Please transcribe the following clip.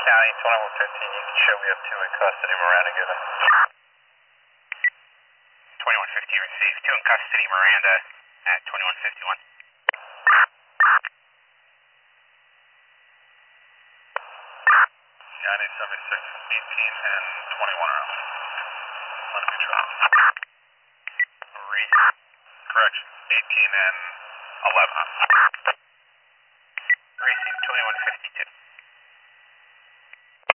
County 2115, you can show we have two in custody, Miranda given. 2115 received, two in custody, Miranda at 2151. Yeah, I need 76, 18 and 21 are out. On a control. Read. Correction, 18 and 11 out. Received 2152.